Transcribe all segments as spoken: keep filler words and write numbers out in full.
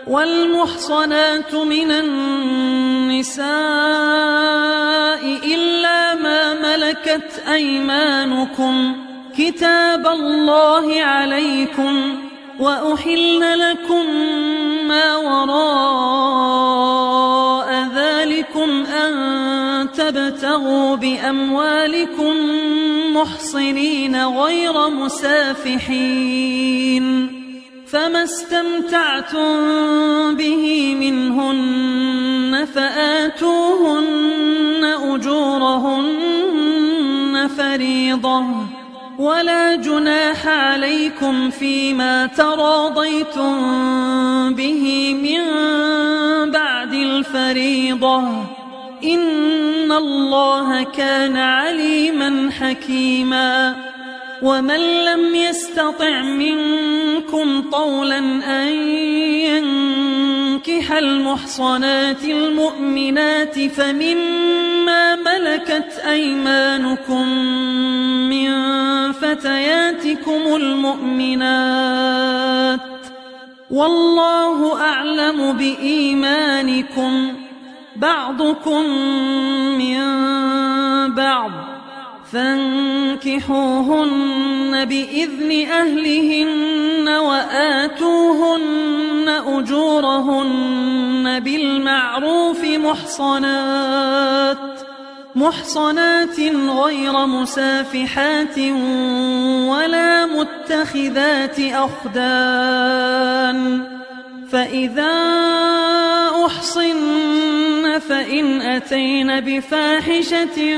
والمحصنات من النساء إلا ما ملكت أيمانكم كتاب الله عليكم، وأحل لكم ما وراء ذلكم أن تبتغوا بأموالكم محصنين غير مسافحين، فما استمتعتم به منهن فآتوهن أجورهن فريضة، ولا جناح عليكم فيما تراضيتم به من بعد الفريضة، إن الله كان عليما حكيما. ومن لم يستطع منكم طولا أن ينكح المحصنات المؤمنات فمما ملكت أيمانكم من فتياتكم المؤمنات، والله أعلم بإيمانكم، بعضكم من بعض، فانكحوهن بإذن أهلهن وآتوهن أجورهن بالمعروف محصنات محصنات غير مسافحات ولا متخذات أخدان، فإذا أحصن فإن أتين بفاحشة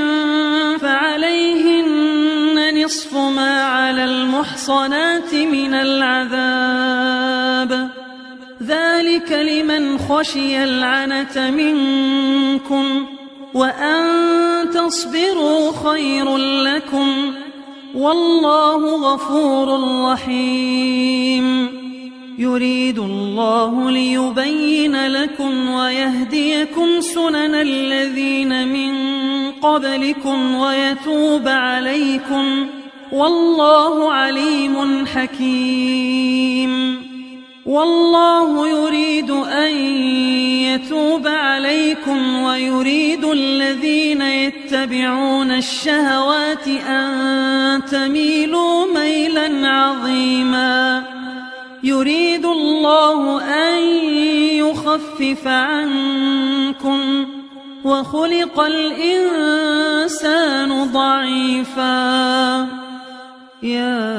فعليهن نصف ما على المحصنات من العذاب، ذلك لمن خشي العنة منكم، وأن تصبروا خير لكم، والله غفور رحيم. يريد الله ليبين لكم ويهديكم سنن الذين من قبلكم ويتوب عليكم، والله عليم حكيم. والله يريد أن يتوب عليكم ويريد الذين يتبعون الشهوات أن تميلوا ميلا عظيما. يريد الله أن يخفف عنكم، وخلق الإنسان ضعيفا. يا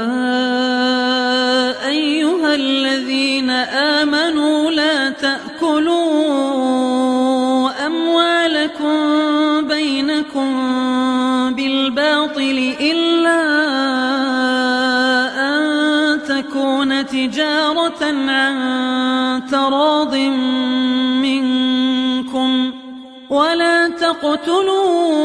أيها الذين آمنوا لا تأكلوا أموالكم بينكم بالباطل إلا أن تكون تجارة عن تراض منكم، ولا تقتلوا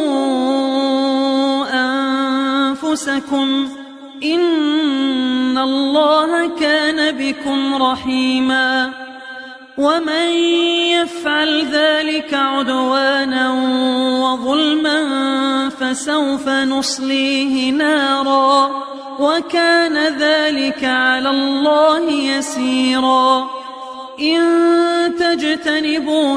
أنفسكم، إن الله كان بكم رحيما. ومن يفعل ذلك عدوانا وظلما فسوف نصليه نارا، وكان ذلك على الله يسيرا. إن تجتنبوا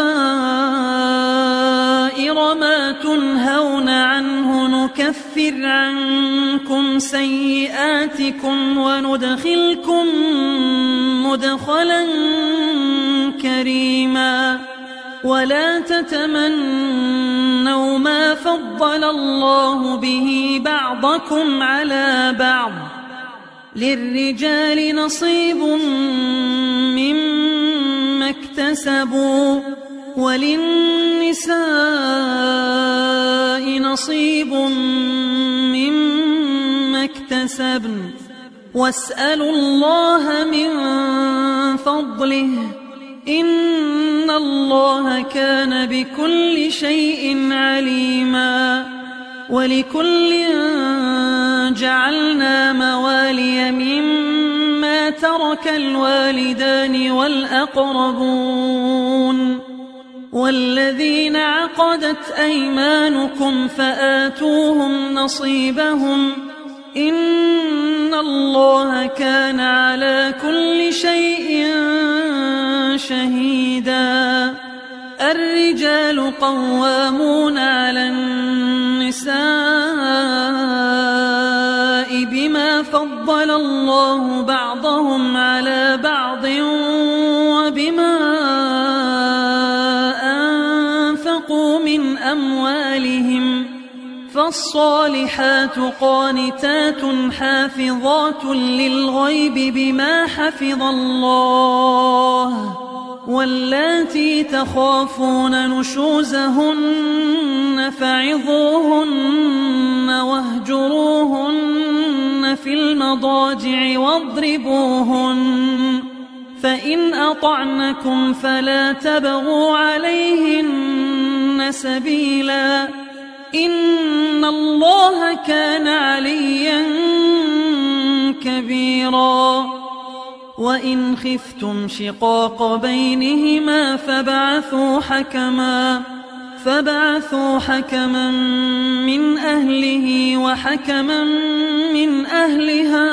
كبائر ما تنهون عنه نكفر عنكم سيئاتكم وندخلكم مدخلا كريما. ولا تتمنوا ما فضل الله به بعضكم على بعض، للرجال نصيب مما اكتسبوا وللنساء نصيب مما اكتسبن، واسألوا الله من فضله، إن الله كان بكل شيء عليما. ولكل جعلنا موالي مما ترك الوالدان والأقربون والذين عقدت أيمانكم فآتوهم نصيبهم، إن الله كان على كل شيء شهيدا. الرجال قوامون على النساء بما فضل الله بعضهم على بعض وبما أنفقوا من أموالهم، فالصالحات قانتات حافظات للغيب بما حفظ الله، واللاتي تخافون نشوزهن فعظوهن واهجروهن في المضاجع واضربوهن، فإن أطعنكم فلا تبغوا عليهن سبيلا، إن الله كان عليا كبيرا. وإن خفتم شقاق بينهما فابعثوا حكما فابعثوا حكما من أهله وحكما من أهلها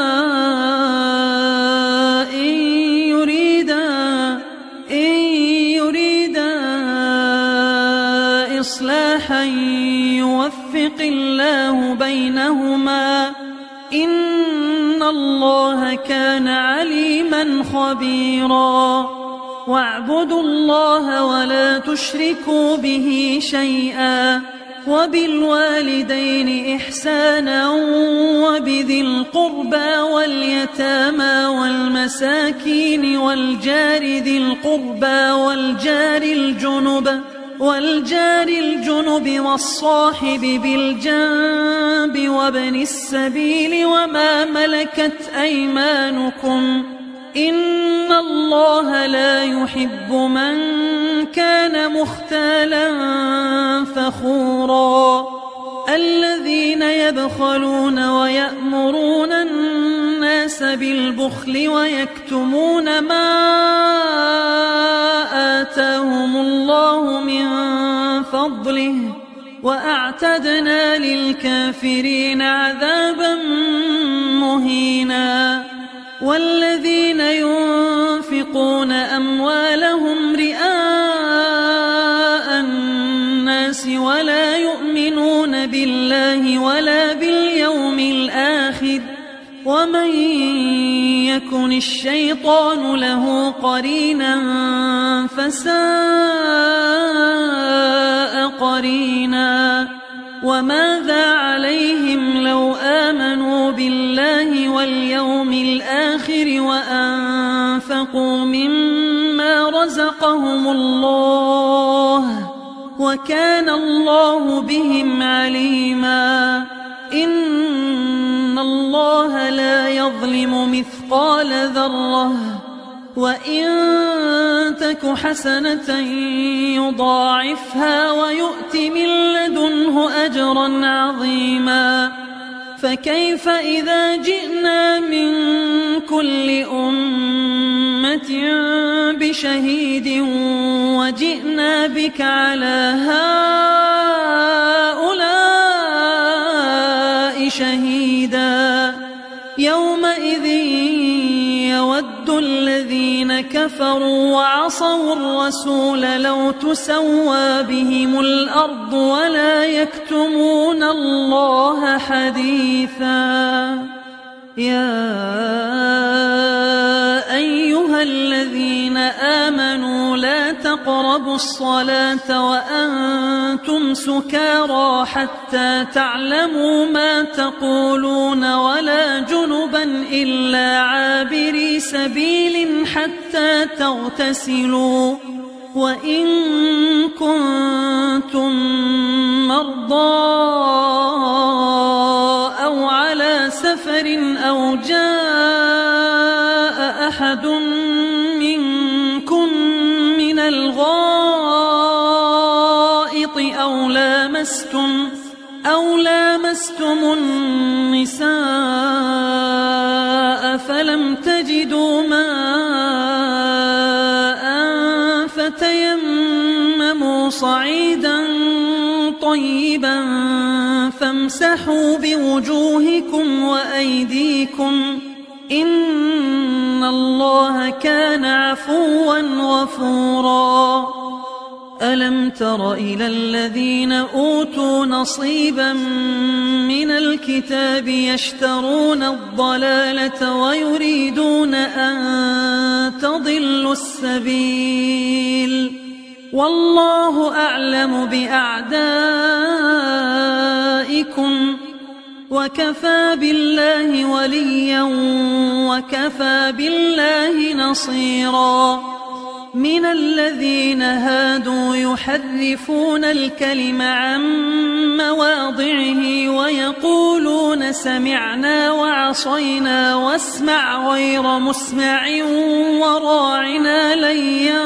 إن يريدا إن يريدا إصلاحا يوفق الله بينهما، إن الله كان عليما خبيرا. واعبدوا الله ولا تشركوا به شيئا، وبالوالدين إحسانا وبذي القربى واليتامى والمساكين والجار ذي القربى والجار الجنب والجار الجنب والصاحب بالجنب وابن السبيل وما ملكت أيمانكم، إن الله لا يحب من كان مختالا فخورا. الذين يبخلون ويأمرون الناس بالبخل ويكتمون ما آتاهم الله من فضله، وأعتدنا للكافرين عذابا مهينا. والذين ينفقون أموالهم رئاء الناس ولا يؤمنون بالله ولا باليوم الآخر، ومن يكن الشيطان له قرينا فساء قرينا. وماذا عليهم لو آمنوا بالله واليوم الآخر وأنفقوا مما رزقهم الله، وكان الله بهم عليما. إن الله لا يظلم مثقال ذرة، وإن تك حسنة يضاعفها ويؤت من لدنه أجرا عظيما. فكيف إذا جئنا من كل أمة بشهيد وجئنا بك على هؤلاء شهيدا، يومئذ يود الذين كفروا وعصوا الرسول لو تسوى بهم الأرض ولا يكتمون الله حديثا. يا أيها الذين آمنوا لا تقربوا الصلاة وأنتم سكارى حتى تعلموا ما تقولون ولا جنبا إلا عابري سبيل حتى تغتسلوا، وإن كنتم مرضى أو على سفر أو جاء أحد منكم من الغائط أو لامستم أو لامستم النساء فلم تجدوا ماء فتيمموا صعيدا طيبا فامسحوا بوجوهكم وأيديكم، إن الله كان عفوا غفورا. ألم تر إلى الذين أوتوا نصيبا من الكتاب يشترون الضلالة ويريدون أن تضلوا السبيل والله أعلم بأعدائكم وكفى بالله وليا وكفى بالله نصيرا. من الذين هادوا يحرفون الكلم عن مواضعه ويقولون سمعنا وعصينا واسمع غير مسمع وراعنا ليا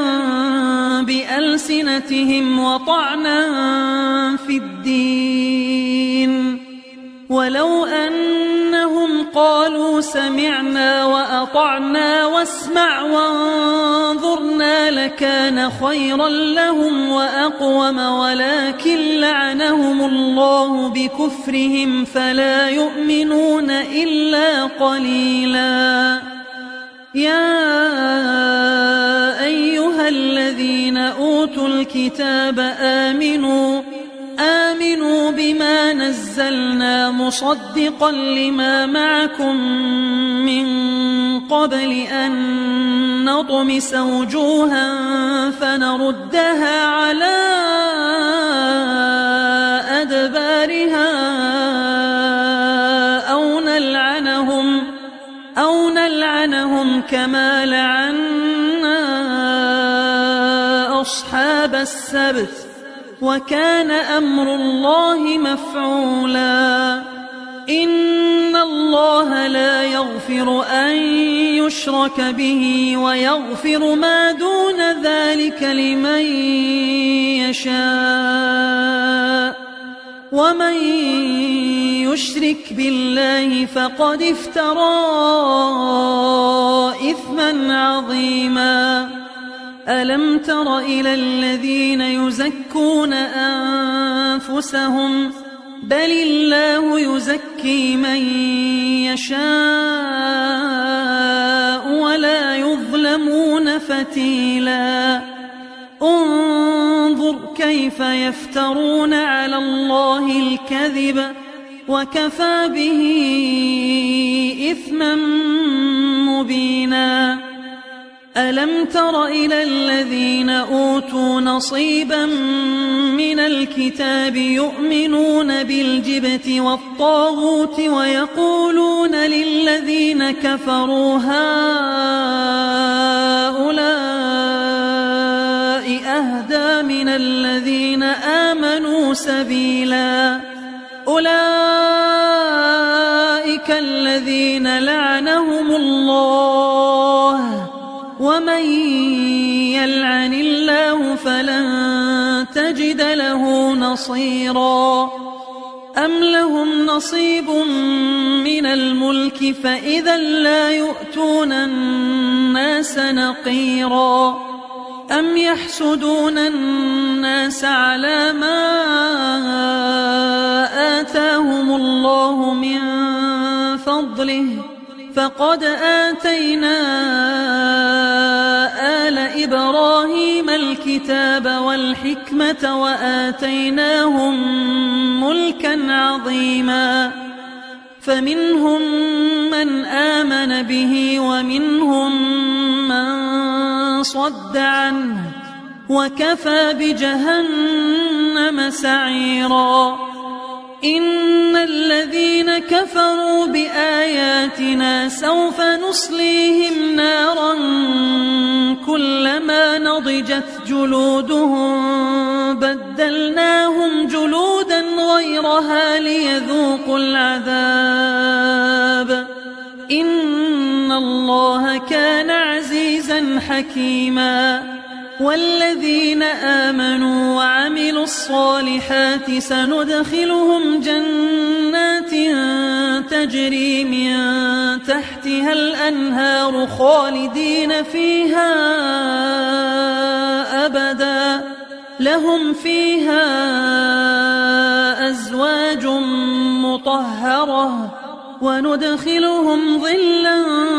بألسنتهم وطعنا في الدين ولو أنهم قالوا سمعنا وأطعنا واسمع وانظرنا لكان خيرا لهم وأقوم ولكن لعنهم الله بكفرهم فلا يؤمنون إلا قليلا. يا أيها الذين أوتوا الكتاب آمنوا آمنوا بما نزلنا مصدقا لما معكم من قبل أن نطمس وجوها فنردها على أدبارها أو نلعنهم أو نلعنهم كما لعنا أصحاب السبت وكان أمر الله مفعولا. إن الله لا يغفر أن يشرك به ويغفر ما دون ذلك لمن يشاء ومن يشرك بالله فقد افترى إثما عظيما. ألم تر إلى الذين يزكون أنفسهم بل الله يزكي من يشاء ولا يظلمون فتيلا. انظر كيف يفترون على الله الكذب وكفى به إثما مبينا. ألم تر إلى الذين أوتوا نصيبا من الكتاب يؤمنون بالجبت والطاغوت ويقولون للذين كفروا هؤلاء أهدى من الذين آمنوا سبيلا. أولئك الذين لعنهم الله ومن يلعن الله فلن تجد له نصيرا. أم لهم نصيب من الملك فإذا لا يؤتون الناس نقيرا. أم يحسدون الناس على ما آتاهم الله من فضله فقد آتينا آل إبراهيم الكتاب والحكمة وآتيناهم ملكا عظيما. فمنهم من آمن به ومنهم من صد عنه وكفى بجهنم سعيرا. إن الذين كفروا بآياتنا سوف نصليهم نارا كلما نضجت جلودهم بدلناهم جلودا غيرها ليذوقوا العذاب إن الله كان عزيزا حكيما. والذين آمنوا وعملوا الصالحات سندخلهم جنات تجري من تحتها الأنهار خالدين فيها أبدا لهم فيها أزواج مطهرة وندخلهم ظلا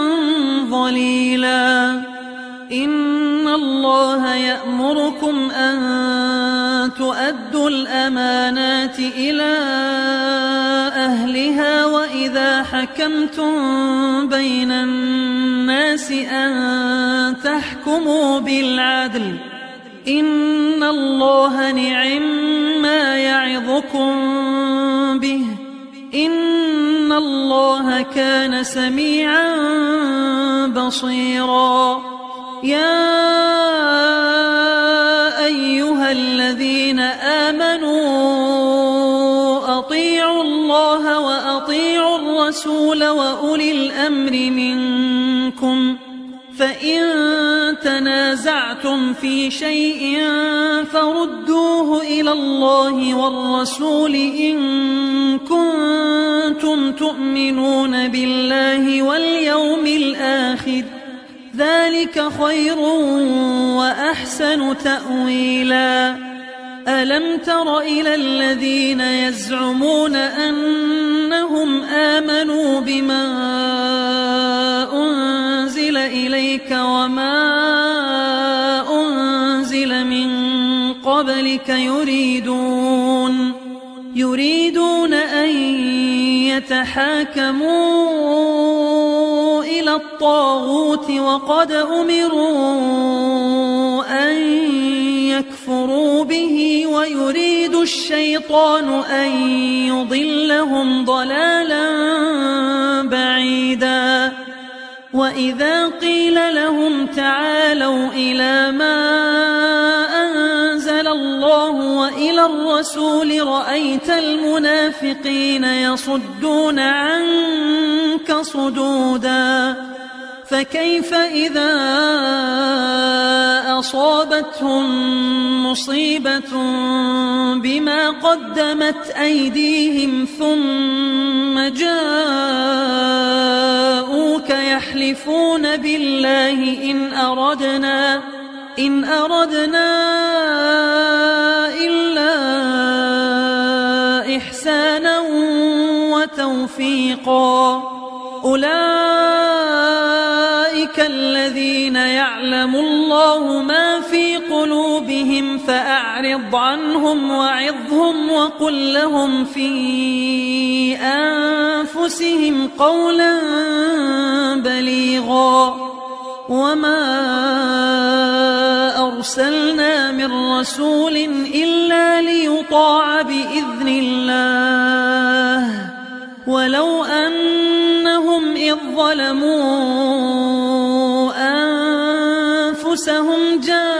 ظليلا إن الله يأمركم أن تؤدوا الأمانات إلى أهلها وإذا حكمتم بين الناس أن تحكموا بالعدل إن الله نعما يعظكم به إن الله كان سميعا بصيرا يا أيها الذين آمنوا أطيعوا الله وأطيعوا الرسول وأولي الأمر منكم فإن تنازعتم في شيء فردوه إلى الله والرسول إن كنتم تؤمنون بالله واليوم الآخر ذلك خير وأحسن تأويلا ألم تر إلى الذين يزعمون أنهم آمنوا بما أنزل إليك وما أنزل من قبلك يريدون يريدون أن يتحاكموا إلى الطاغوت وقد أمروا أن يكفروا به ويريد الشيطان أن يضلهم ضلالا بعيدا وإذا قيل لهم تعالوا إلى ما أنزل الله وإلى الرسول رأيت المنافقين يصدون عنك صدودا فكيف إذا أصابتهم مصيبة بما قدمت أيديهم ثم جاءوك يحلفون بالله إن أردنا إن أردنا إلا إحسانا وتوفيقا أولئك الذين يعلم الله ما في قلوبهم فأعرض عنهم وعظهم وقل لهم في أنفسهم قولا بليغا وما أرسلنا من رسول إلا ليطاع بإذن الله ولو أنهم إذ ظلموا أنفسهم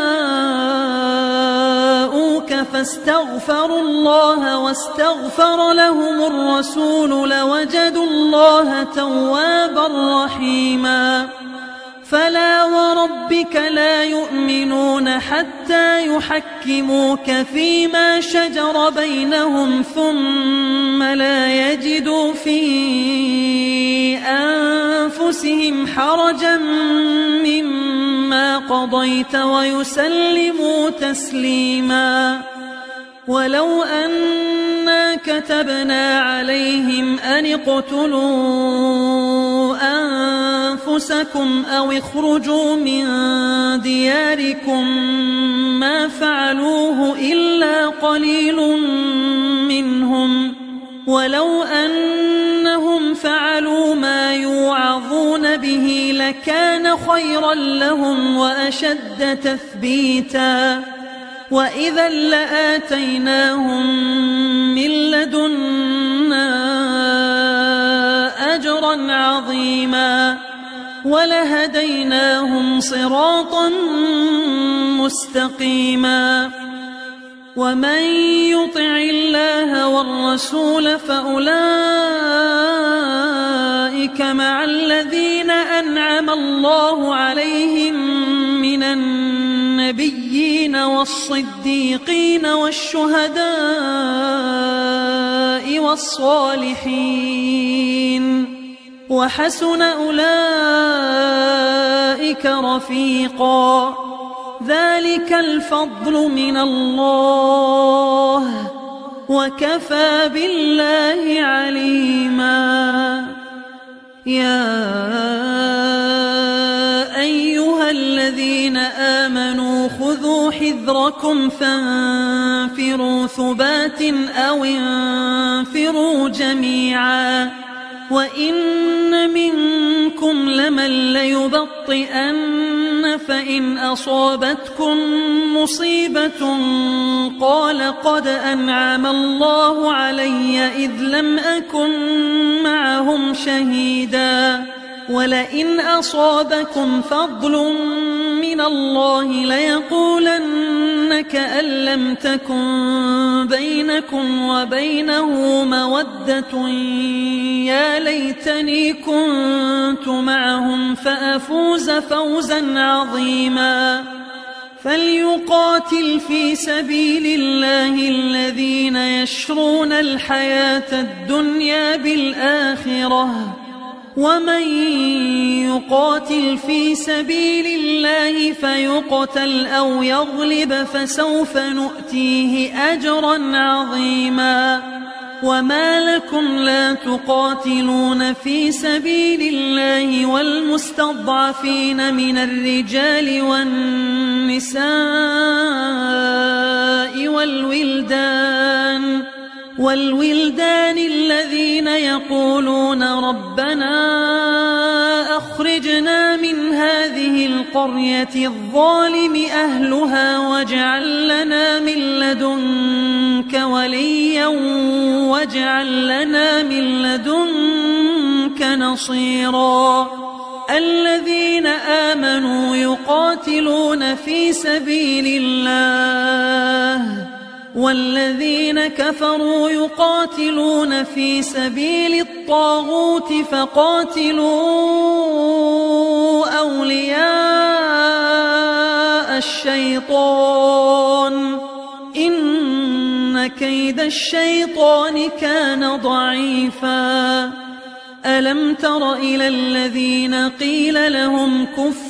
جاءوك فاستغفروا الله واستغفر لهم الرسول لوجدوا الله توابا رحيما فلا وربك لا يؤمنون حتى يحكموك فيما شجر بينهم ثم لا يجدوا في أنفسهم حرجا مما قضيت ويسلموا تسليما ولو أنا كتبنا عليهم أن اقتلوا أنفسكم أو اخرجوا من دياركم ما فعلوه إلا قليل منهم ولو أنهم فعلوا ما يوعظون به لكان خيرا لهم وأشد تثبيتا وإذا لآتيناهم من لدنا أجرا عظيما ولهديناهم صراطا مستقيما ومن يطع الله والرسول فأولئك مع الذين أنعم الله عليهم من النبيين والصديقين والشهداء والصالحين وحسن أولئك رفيقا ذلك الفضل من الله وكفى بالله عليما. يا أيها الذين آمنوا خذوا حذركم فانفروا ثبات أو انفروا جميعا وإن منكم لمن ليبطئن فإن أصابتكم مصيبة قال قد أنعم الله علي إذ لم أكن معهم شهيدا ولئن أصابكم فضل من الله ليقولن كأن لم تكن بينكم وبينه مودة يا ليتني كنت معهم فأفوز فوزا عظيما فليقاتل في سبيل الله الذين يشرون الحياة الدنيا بالآخرة ومن يقاتل في سبيل الله فيقتل أو يغلب فسوف نؤتيه أجرا عظيما وما لكم لا تقاتلون في سبيل الله والمستضعفين من الرجال والنساء والولدان والولدان الذين يقولون ربنا أخرجنا من هذه القرية الظالم أهلها واجعل لنا من لدنك وليا واجعل لنا من لدنك نصيرا الذين آمنوا يقاتلون في سبيل الله والذين كفروا يقاتلون في سبيل الطاغوت فقاتلوا أولياء الشيطان إن كيد الشيطان كان ضعيفا ألم تر إلى الذين قيل لهم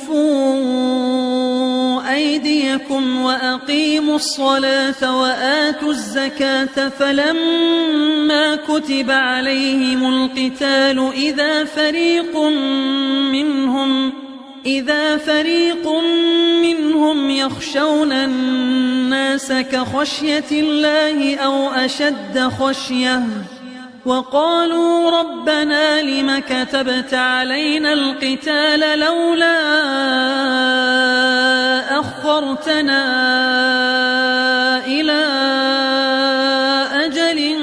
كفوا أيديكم وأقيموا الصلاة وآتوا الزكاة فلما كتب عليهم القتال إذا فريق منهم إذا فريق منهم يخشون الناس كخشية الله أو أشد خشية وقالوا ربنا لم كتبت علينا القتال لولا أخرتنا إلى أجل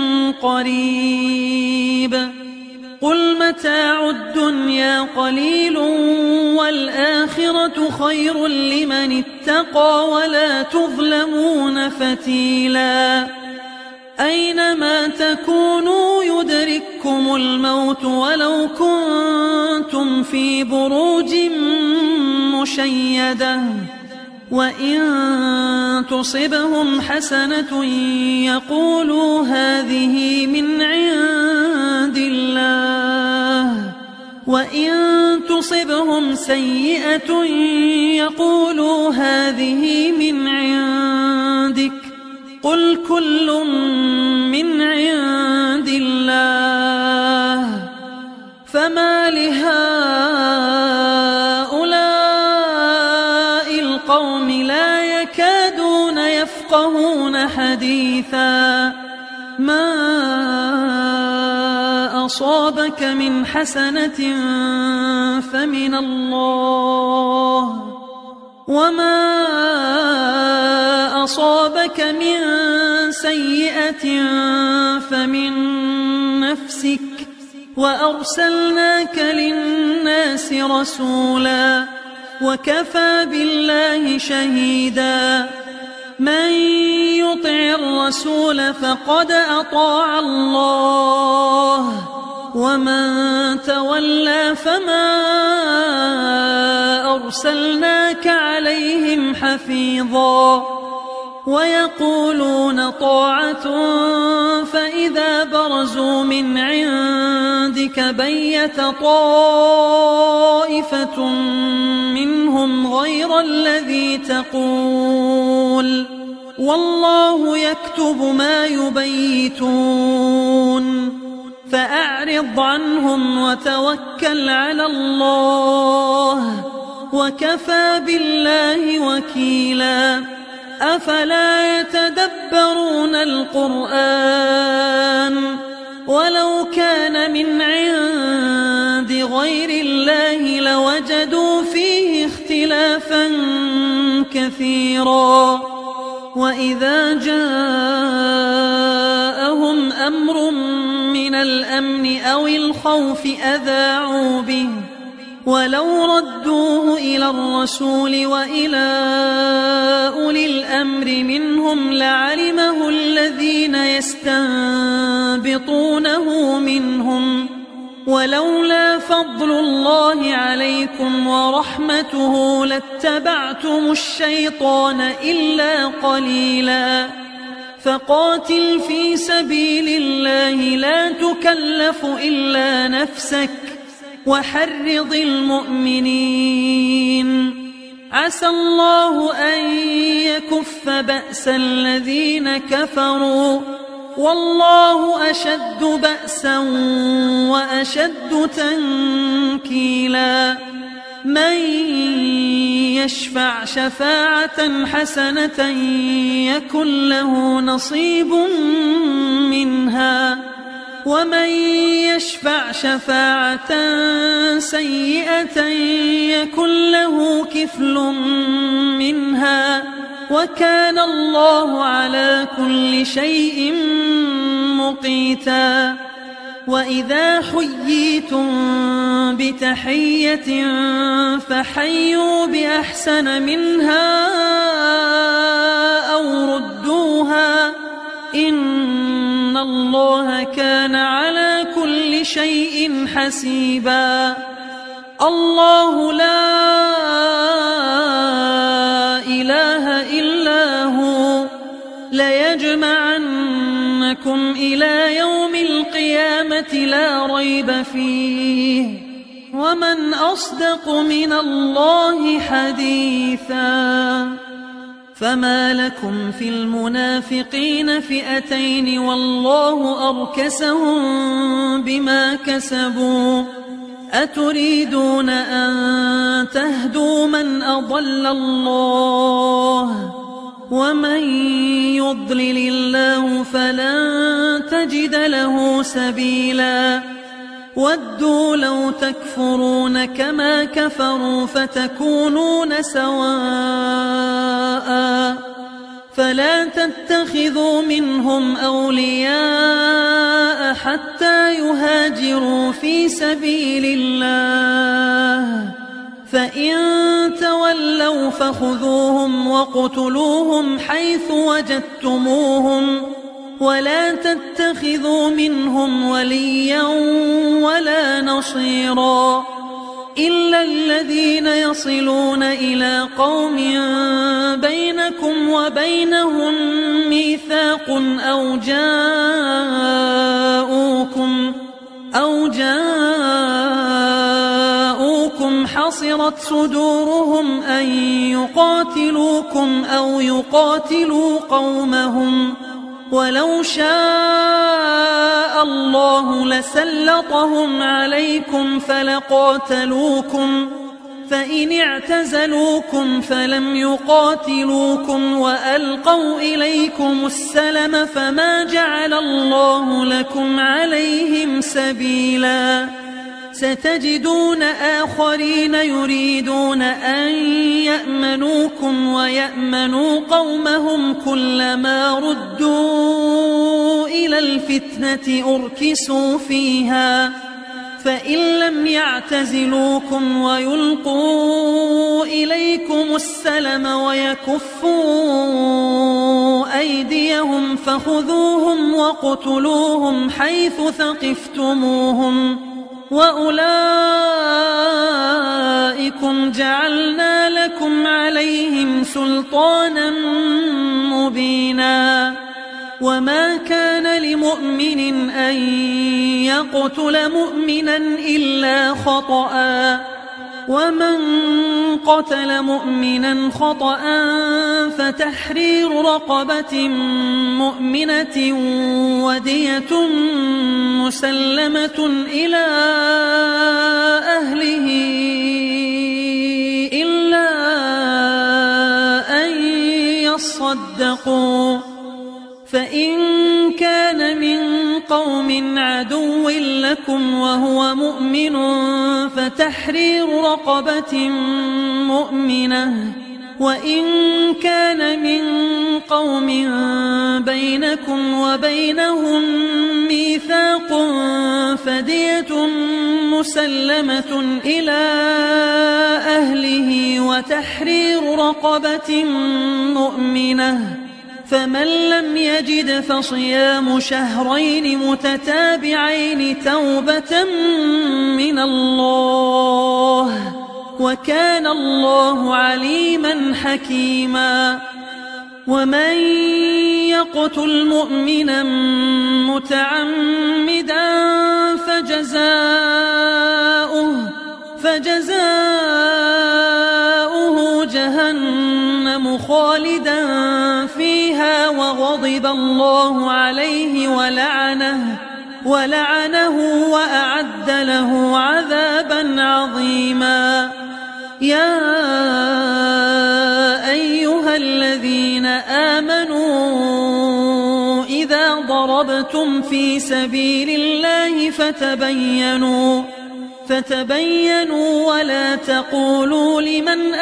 قريب قل متاع الدنيا قليل والآخرة خير لمن اتقى ولا تظلمون فتيلا أينما تكونوا يدرككم الموت ولو كنتم في بروج مشيدة وإن تصبهم حسنة يقولوا هذه من عند الله وإن تصبهم سيئة يقولوا هذه من عندك قل كل من عند الله فما لهؤلاء القوم لا يكادون يفقهون حديثا ما أصابك من حسنة فمن الله وما أصابك من سيئة فمن نفسك وأرسلناك للناس رسولا وكفى بالله شهيدا من يطع الرسول فقد أطاع الله ومن تولى فما أرسلناك عليهم حفيظا ويقولون طاعة فإذا برزوا من عندك بيت طائفة منهم غير الذي تقول والله يكتب ما يبيتون فأعرض عنهم وتوكل على الله وكفى بالله وكيلا. أفلا يتدبرون القرآن ولو كان من عند غير الله لوجدوا فيه اختلافا كثيرا. وإذا جاءهم أمر من الأمن أو الخوف أذاعوا به ولو ردوه إلى الرسول وإلى أولي الأمر منهم لعلمه الذين يستنبطونه منهم ولولا فضل الله عليكم ورحمته لاتبعتم الشيطان إلا قليلا. فقاتل في سبيل الله لا تكلف إلا نفسك وحرض المؤمنين. عسى الله أن يكف بأس الذين كفروا والله أشد بأسا وأشد تنكيلا. من يشفع شفاعة حسنة يكن له نصيب منها ومن يشفع شفاعة سيئة يكن له كفل منها وكان الله على كل شيء مقيتا. وإذا حييتم بتحية فحيوا بأحسن منها أو ردوها إن الله كان على كل شيء حسيبا. الله لا إله إلا هو ليجمعنكم إلى يوم القيامة لا ريب فيه ومن أصدق من الله حديثا. فما لكم في المنافقين فئتين والله أركسهم بما كسبوا أتريدون أن تهدوا من أضل الله ومن يضلل الله فلن تجد له سبيلا. ودوا لو تكفرون كما كفروا فتكونون سواء فلا تتخذوا منهم أولياء حتى يهاجروا في سبيل الله فإن تولوا فخذوهم واقتلوهم حيث وجدتموهم ولا تتخذوا منهم وليا ولا نصيرا إلا الذين يصلون إلى قوم بينكم وبينهم ميثاق أو جاءوكم أو جاءوكم حصرت صدورهم أن يقاتلوكم أو يقاتلوا قومهم ولو شاء الله لسلطهم عليكم فلقاتلوكم فإن اعتزلوكم فلم يقاتلوكم وألقوا إليكم السلم فما جعل الله لكم عليهم سبيلا. ستجدون آخرين يريدون أن يأمنوكم ويأمنوا قومهم كلما ردوا إلى الفتنة أركسوا فيها فإن لم يعتزلوكم ويلقوا إليكم السلم ويكفوا أيديهم فخذوهم واقتلوهم حيث ثقفتموهم وأولئكم جعلنا لكم عليهم سلطانا مبينا. وما كان لمؤمن أن يقتل مؤمنا إلا خطأ ومن قتل مؤمنا خطأ فتحرير رقبة مؤمنة ودية مسلمة إلى أهله إلا أن يصدقوا، فإن كان من قوم عدو لكم وهو مؤمن فتحرير رقبة مؤمنة، وإن كان من قوم بينكم وبينهم ميثاق فدية مسلمة إلى أهله وتحرير رقبة مؤمنة، فمن لم يجد فصيام شهرين متتابعين توبة من الله، وكان الله عليما حكيما. ومن يقتل مؤمنا متعمدا فجزاؤه, فجزاؤه جهنم خالدا فيها وغضب الله عليه ولعنه, ولعنه وأعد له عذابا عظيما. يا أيها الذين آمنوا إذا ضربتم في سبيل الله فتبينوا فتبينوا ولا تقولوا لمن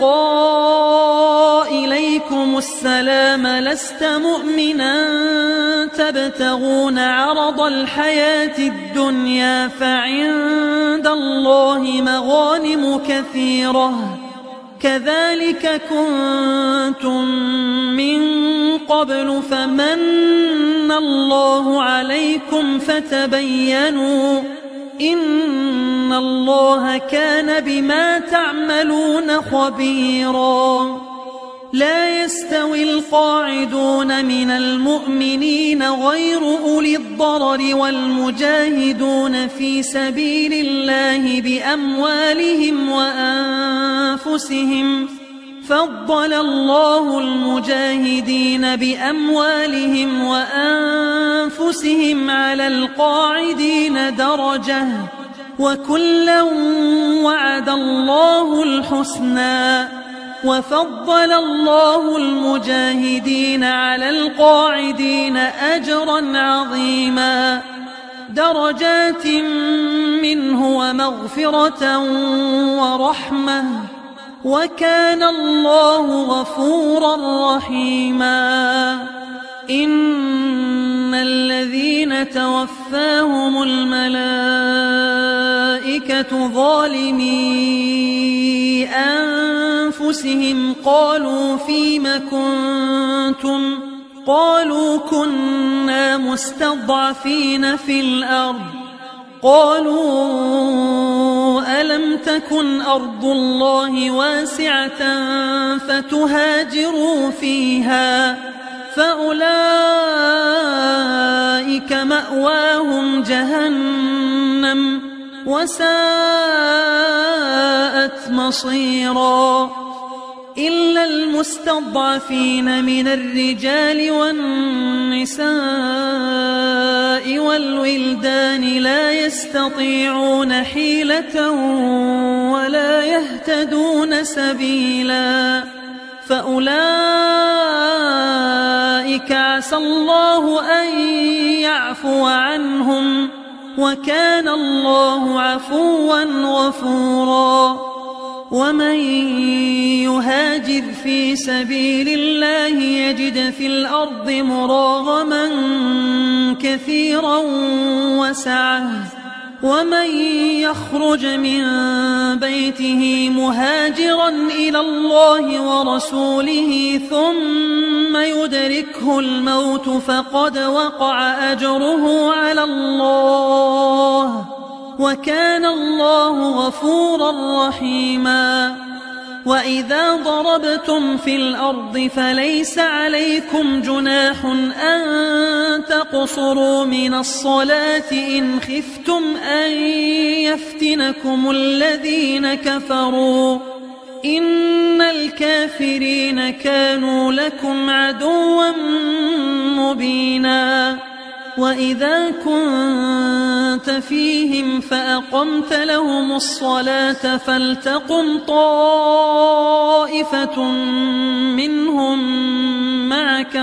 ألقى إليكم السلام لست مؤمنا تبتغون عرض الحياة الدنيا فعند الله مغانم كثيرة كذلك كنتم من قبل فمن الله عليكم فتبينوا إن الله كان بما تعملون خبيرا. لا يستوي القاعدون من المؤمنين غير أولي الضرر والمجاهدون في سبيل الله بأموالهم وأنفسهم، فضل الله المجاهدين بأموالهم وأنفسهم على القاعدين درجة، وكلا وعد الله الحسنى، وفضل الله المجاهدين على القاعدين أجرا عظيما، درجات منه ومغفرة ورحمة، وكان الله غفورا رحيما. إن الذين توفاهم الملائكة ظالمي أنفسهم قالوا فيم كنتم قالوا كنا مستضعفين في الأرض قالوا ألم تكن أرض الله واسعة فتهاجروا فيها فأولئك مأواهم جهنم وساءت مصيرا. إلا المستضعفين من الرجال والنساء والولدان لا يستطيعون حيلة ولا يهتدون سبيلا، فأولئك عسى الله أن يعفو عنهم، وكان الله عفوا غفورا. ومن يهاجر في سبيل الله يجد في الأرض مراغما كثيرا وسعة، ومن يخرج من بيته مهاجرا إلى الله ورسوله ثم يدركه الموت فقد وقع أجره على الله، وكان الله غفورا رحيما. وإذا ضربتم في الأرض فليس عليكم جناح أن تقصروا من الصلاة إن خفتم أن يفتنكم الذين كفروا إن الكافرين كانوا لكم عدوا مبينا. وإذا كنت فيهم فأقمت لهم الصلاة فلتقم طائفة منهم معك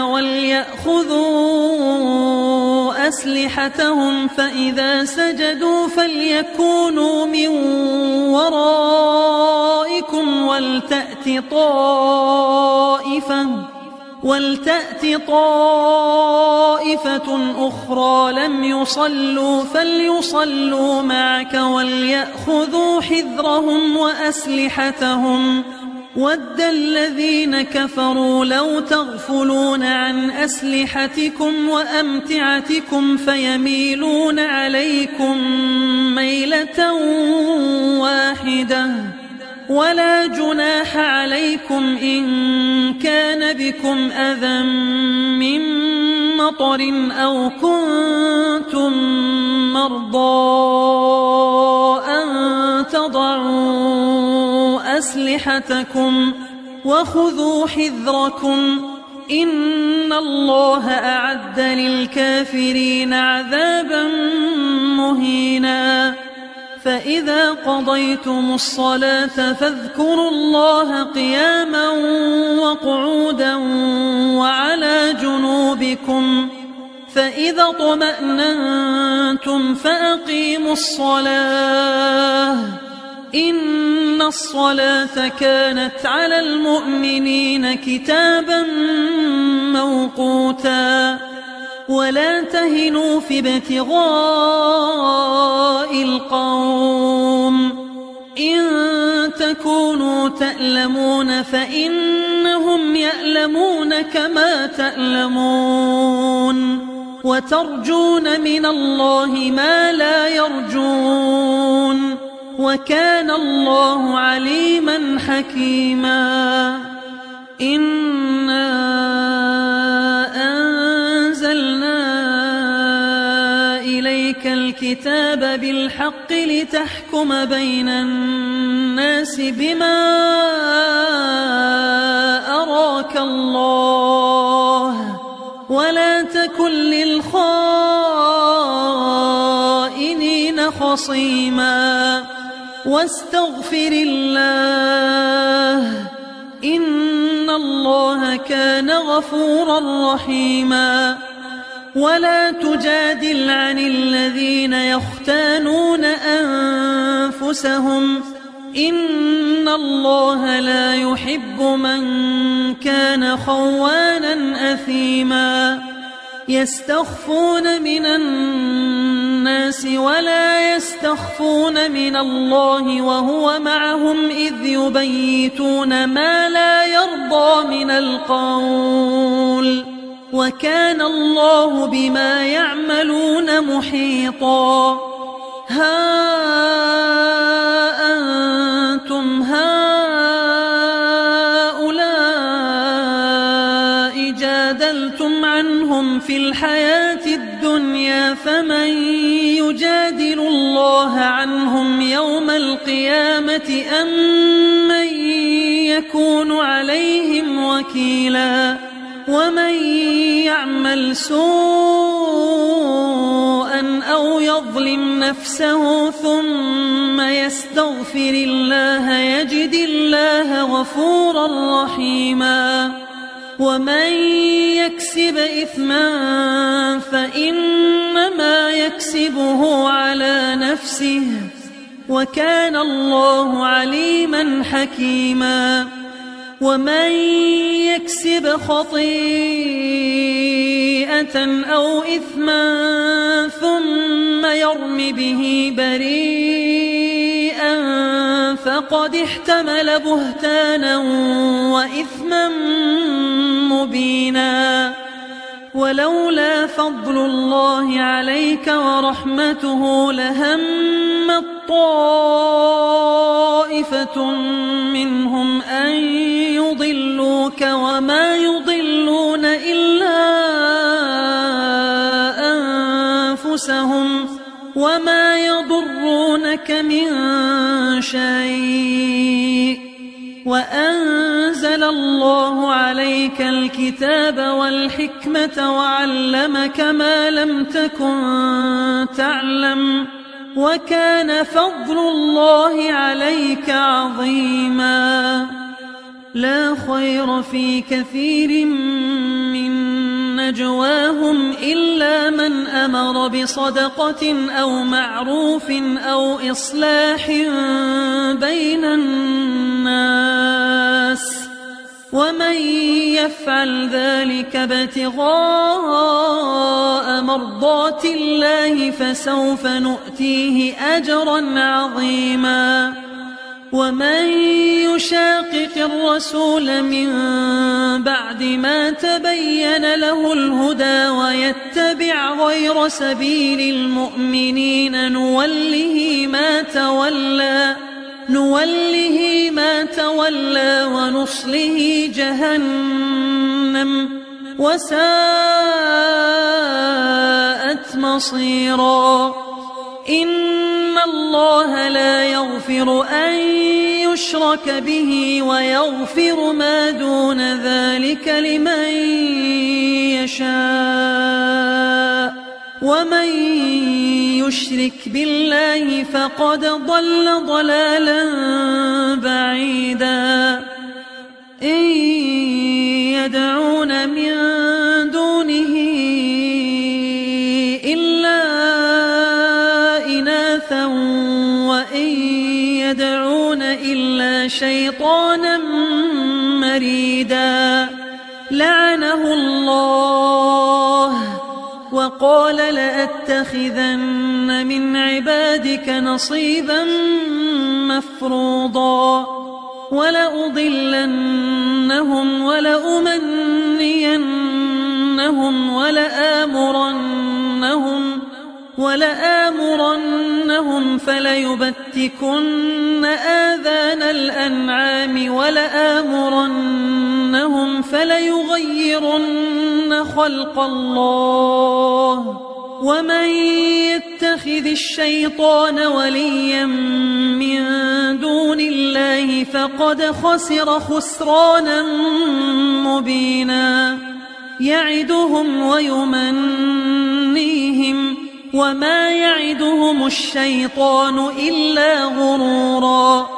وليأخذوا أسلحتهم فإذا سجدوا فليكونوا من ورائكم ولتأت طائفة ولتأت طائفة أخرى لم يصلوا فليصلوا معك وليأخذوا حذرهم وأسلحتهم ود الذين كفروا لو تغفلون عن أسلحتكم وأمتعتكم فيميلون عليكم ميلة واحدة ولا جناح عليكم إن كان بكم أذى من مطر أو كنتم مرضى أن تضعوا أسلحتكم وخذوا حذركم إن الله أعد للكافرين عذابا مهينا. فإذا قضيتم الصلاة فاذكروا الله قياما وقعودا وعلى جنوبكم فإذا اطمأننتم فأقيموا الصلاة إن الصلاة كانت على المؤمنين كتابا موقوتا. ولا تهنوا في ابتغاء القوم إن تكونوا تألمون فإنهم يألمون كما تألمون وترجون من الله ما لا يرجون وكان الله عليما حكيما. إنا أنزلنا إليك الكتاب بالحق لتحكم بين الناس بما أراك الله ولا تكن للخائنين خصيما واستغفر الله إن الله كان غفورا رحيما. ولا تجادل عن الذين يختانون أنفسهم إن الله لا يحب من كان خوانا أثيما. يستخفون من الناس ولا يستخفون من الله وهو معهم إذ يبيتون ما لا يرضى من القول وكان الله بما يعملون محيطا. ها أنتم هؤلاء جادلتم عنهم في الحياة الدنيا فمن يجادل الله عنهم يوم القيامة أم من يكون عليهم وكيلا. ومن يعمل سوءا أو يظلم نفسه ثم يستغفر الله يجد الله غفورا رحيما. ومن يكسب إثما فإنما يكسبه على نفسه وكان الله عليما حكيما. ومن يكسب خطيئة أو إثما ثم يرم به بريئا فقد احتمل بهتانا وإثما مبينا. ولولا فضل الله عليك ورحمته لهمت طائفة منهم أن يضلوك وما يضلون إلا أنفسهم وما يضرونك من شيء وأنزل الله عليك الكتاب والحكمة وعلمك ما لم تكن تعلم وكان فضل الله عليك عظيما لا خير في كثير من نجواهم إلا من أمر بصدقة أو معروف أو إصلاح بين الناس ومن يفعل ذلك ابتغاء مرضات الله فسوف نؤتيه أجرا عظيما ومن يشاقق الرسول من بعد ما تبين له الهدى ويتبع غير سبيل المؤمنين نوله ما تولى نوله ما تولى ونصله جهنم وساءت مصيرا إن الله لا يغفر أن يشرك به ويغفر ما دون ذلك لمن يشاء ومن يشرك بالله فقد ضل ضلالا بعيدا إن يدعون من دونه إلا إناثا وإن يدعون إلا شيطانا مريدا لعنه الله وقال لأتخذن من عبادك نصيبا مفروضا ولأضلنهم ولأمنينهم ولآمرنهم ولآمرنهم فليبتكن آذان الأنعام ولآمرنهم فليغيرن خلق الله ومن يتخذ الشيطان وليا من دون الله فقد خسر خسرانا مبينا يعدهم ويمنيهم وما يعدهم الشيطان إلا غرورا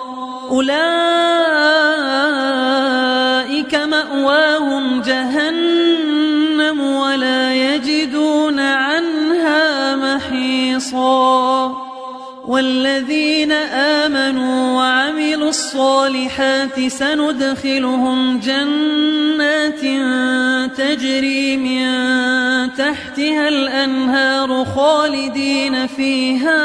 أولئك مأواهم جهنم ولا يجدون عنها محيصا والذين آمنوا وعملوا الصالحات سندخلهم جنات تجري من تحتها الأنهار خالدين فيها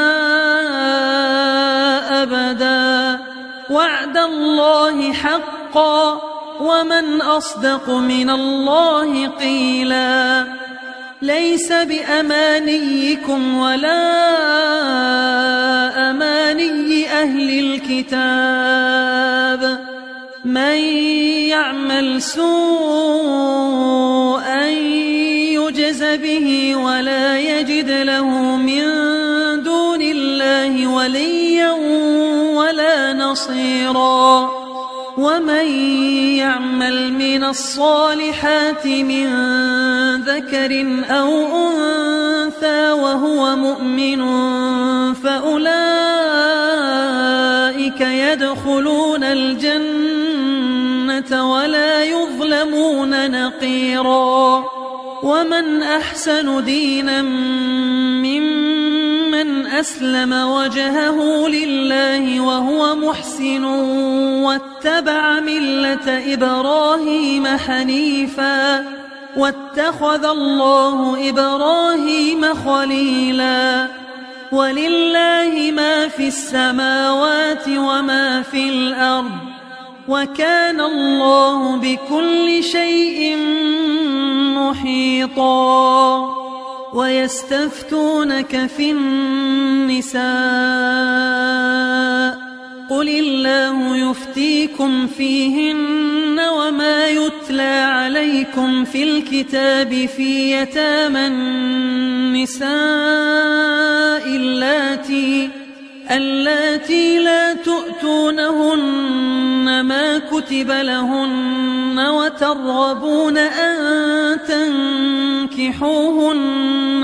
أبدا وعد الله حقا ومن أصدق من الله قيلا ليس بأمانيكم ولا أماني أهل الكتاب من يعمل سوءا يجز به ولا يجد له من دون الله وليا ولا نصيرا ومن يعمل من الصالحات من ذكر أو أنثى وهو مؤمن فأولئك يدخلون الجنة ولا يظلمون نقيرا ومن أحسن دينا ممن أسلم وجهه لله وهو محسن واتبع ملة إبراهيم حنيفا واتخذ الله إبراهيم خليلا ولله ما في السماوات وما في الأرض وكان الله بكل شيء محيطا ويستفتونك في النساء قل الله يفتيكم فيهن وما يتلى عليكم في الكتاب في يتامى النساء اللاتي اللاتي لا تؤتونهن ما كتب لهن وترغبون أن تنكحوهن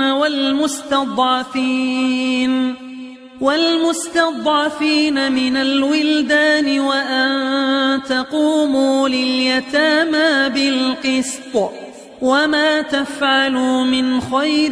والمستضعفين والمستضعفين من الولدان وأن تقوموا لليتامى بالقسط وما تفعلوا من خير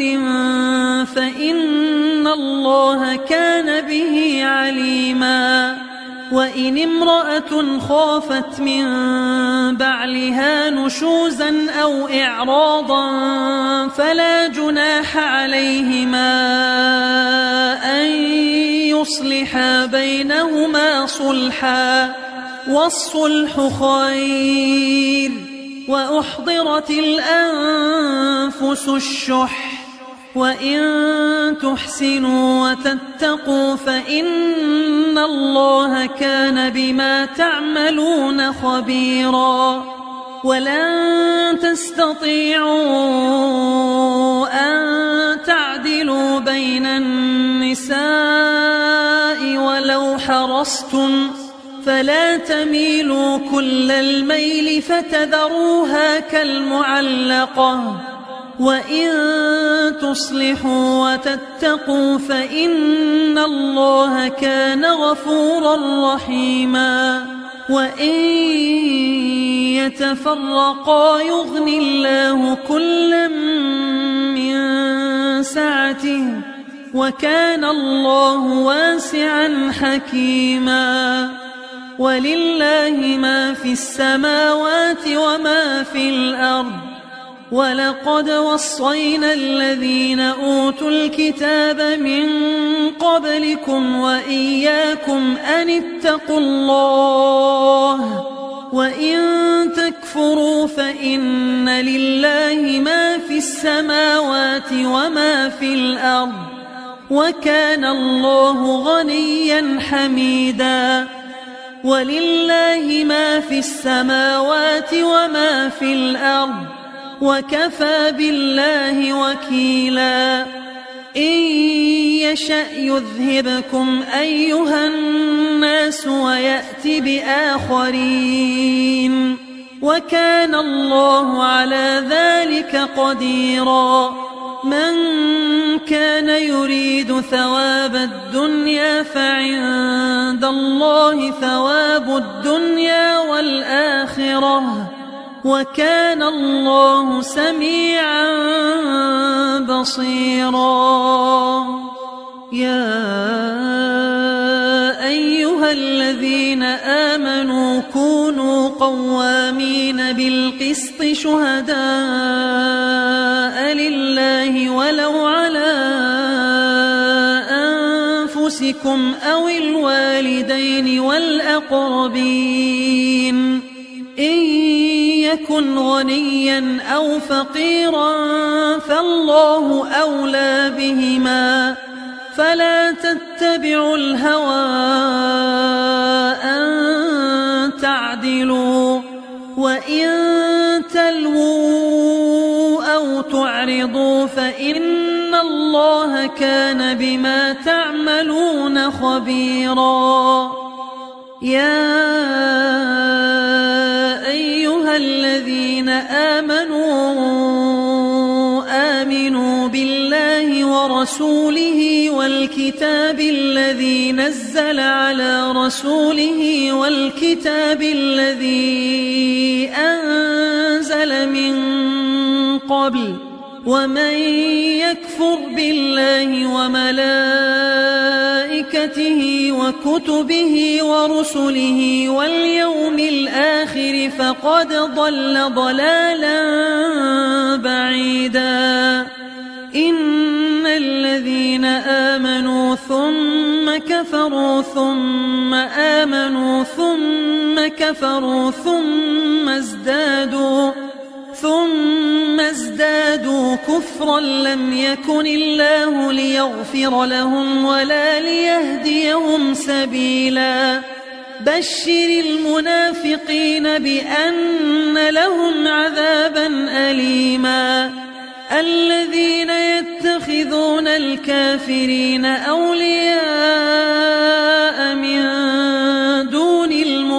فإن الله كان به عليما وإن امرأة خافت من بعلها نشوزا أو إعراضا فلا جناح عليهما أن يصلحا بينهما صلحا والصلح خير وأحضرت الأنفس الشح وإن تحسنوا وتتقوا فإن الله كان بما تعملون خبيرا ولن تستطيعوا أن تعدلوا بين النساء ولو حرصتم فلا تميلوا كل الميل فتذروها كالمعلقة وإن تصلحوا وتتقوا فإن الله كان غفورا رحيما وإن يتفرقا يغن الله كلا من سعته وكان الله واسعا حكيما ولله ما في السماوات وما في الأرض ولقد وصينا الذين أوتوا الكتاب من قبلكم وإياكم أن اتقوا الله وإن تكفروا فإن لله ما في السماوات وما في الأرض وكان الله غنيا حميدا ولله ما في السماوات وما في الأرض وكفى بالله وكيلا إن يشأ يذهبكم أيها الناس ويأت بآخرين وكان الله على ذلك قديرا من كان يريد ثواب الدنيا فعند الله ثواب الدنيا والآخرة وكان الله سميعا بصيرا يا أيها الذين آمنوا كونوا قوامين بالقسط شهداء لله ولو على أنفسكم أو الوالدين والأقربين إن يكن غنيا أو فقيرا فالله أولى بهما فلا تتبعوا الهوى أن تعدلوا وإن تلووا أو تعرضوا فإن الله كان بما تعملون خبيرا يا أيها الذين آمنوا آمنوا بالله ورسوله والكتاب الذي نزل على رسوله والكتاب الذي أنزل من قبل ومن يكفر بالله وملائكته وكتبه ورسله واليوم الآخر فقد ضل ضلالا بعيدا إن الذين آمنوا ثم كفروا ثم آمنوا ثم كفروا ثم ازدادوا ثم ازدادوا كفرا لم يكن الله ليغفر لهم ولا ليهديهم سبيلا بشر المنافقين بأن لهم عذابا أليما الذين يتخذون الكافرين أولياء من دون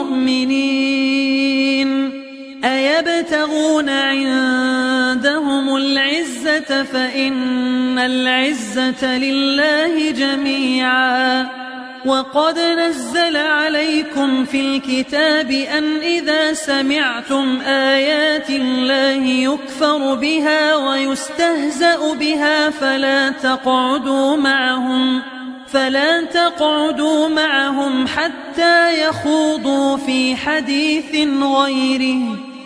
المؤمنين أيبتغون عندهم العزة فإن العزة لله جميعا وقد نزل عليكم في الكتاب أن إذا سمعتم آيات الله يكفر بها ويستهزأ بها فلا تقعدوا معهم فلا تقعدوا معهم حتى يخوضوا في حديث غيره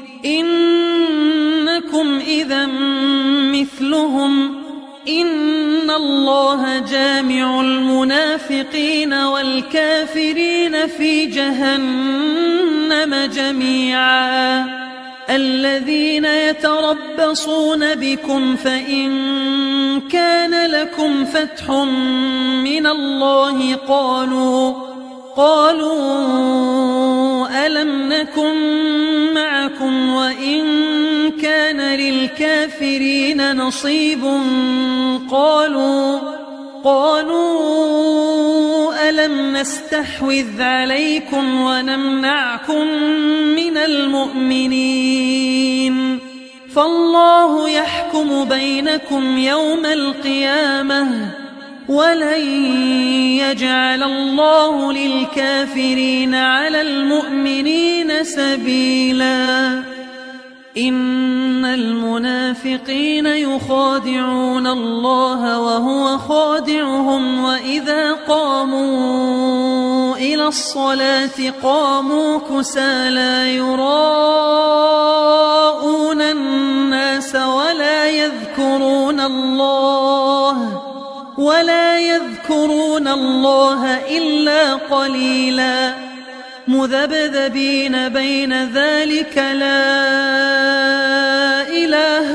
إنكم إذا مثلهم إن الله جامع المنافقين والكافرين في جهنم جميعا الذين يتربصون بكم فإن كان لكم فتح من الله قالوا قالوا ألم نكن معكم وإن كان للكافرين نصيب قالوا قالوا ألم نستحوذ عليكم ونمنعكم من المؤمنين فالله يحكم بينكم يوم القيامة ولن يجعل الله للكافرين على المؤمنين سبيلا إن المنافقين يخادعون الله وهو خادعهم وإذا قاموا إلى الصلاة قاموا كسالى يراءون الناس ولا يذكرون الله ولا يذكرون الله إلا قليلا مذبذبين بين ذلك لا إله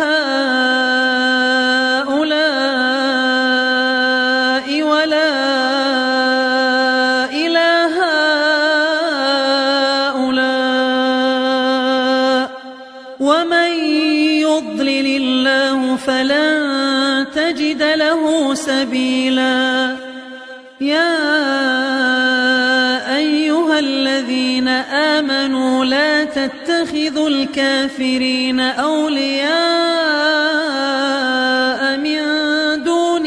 هؤلاء ولا إله هؤلاء ومن يضلل الله فلن تجد له سبيلا يا أيها الذين آمنوا لا تتخذوا الكافرين أولياء من دون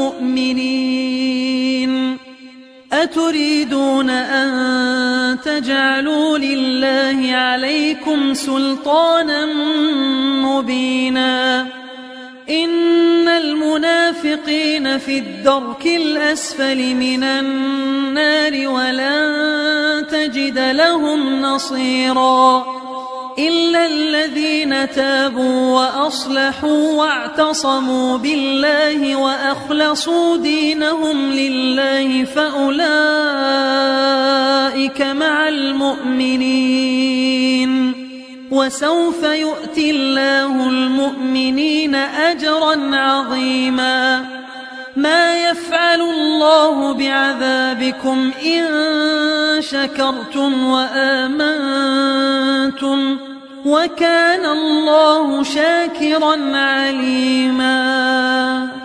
المؤمنين أتريدون أن تجعلوا لله عليكم سلطانا مبينا إن المنافقين في الدرك الأسفل من النار ولن تجد لهم نصيرا إلا الذين تابوا وأصلحوا واعتصموا بالله وأخلصوا دينهم لله فأولئك مع المؤمنين وسوف يؤتي الله المؤمنين أجرا عظيما ما يفعل الله بعذابكم إن شكرتم وآمنتم وكان الله شاكرا عليما.